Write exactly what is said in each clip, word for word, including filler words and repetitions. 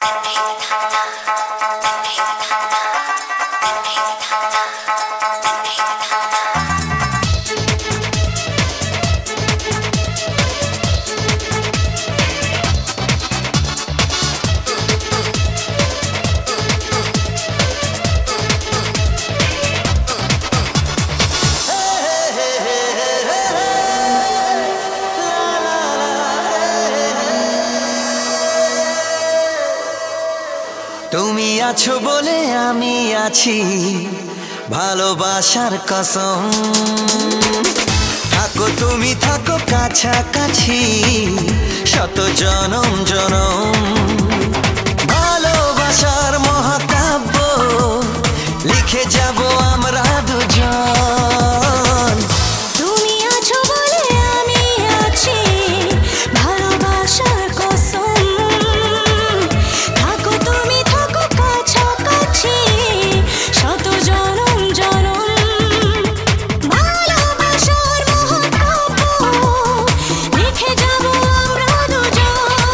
তুমি আছো বলে আমি আছি, ভালোবাসার কসম। থাকো তুমি থাকো কাছাকাছি, শত জনম জনম। ভালোবাসার মহাকাব্য লিখে যাব আমরা দুজন। তুমি আছো বলে আমি আছি, ভালোবাসার কসম। থাকো তুমি থাকো কাছাকাছি, শত জনম জনম। ভালোবাসার মহাকাব্য লিখে যাব আমরা দুজন।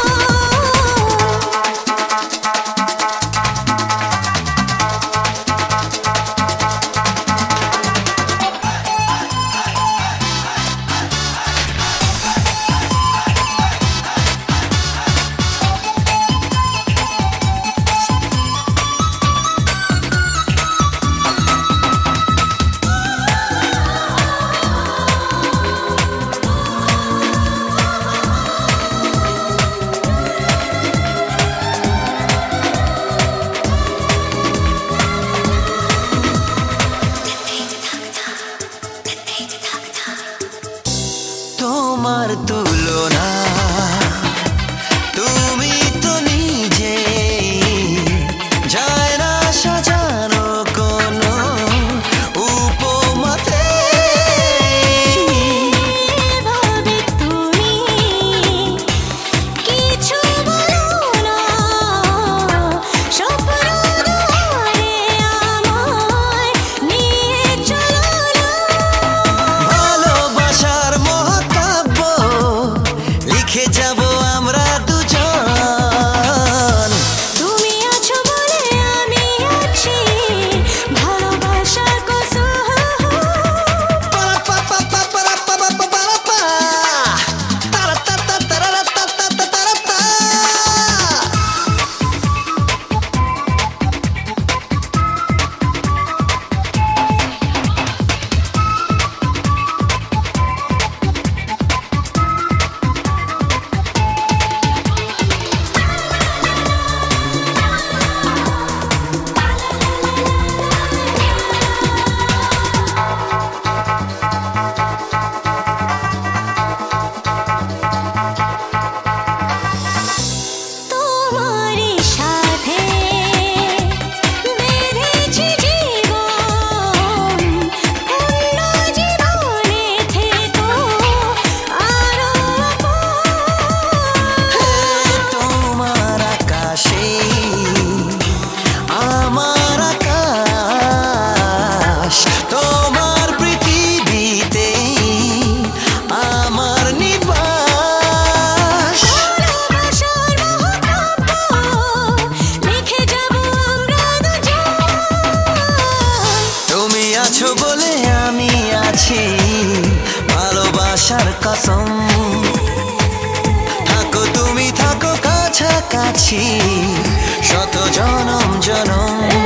তোমার তুলনা তুমি তো নিজে, যায় না সাজানো কোনো উপমাতে। ভাবে তুমি কিছু বলো না, স্বপ্ন দুয়ারে আমায় নিয়ে চলো না। ভালোবাসার মহাকাব্য লিখে যাব আমরা দুজন। তুমি আছো বলে আমি আছি, ভালোবাসার কসম। তোমারই সাথে বেঁধেছি জীবন, অন্য জীবনে থেকো আরো আপন। তোমার আকাশে আমার আকাশ, তোমার পৃথিবীতে আমার নিবাস। ভালোবাসার মহাকাব্য লিখে যাব আমরা দুজন। তুমি আছো বলে আমি আছি, ভালোবাসার কসম। থাকো তুমি থাকো কাছাকাছি, শত জনম জনম।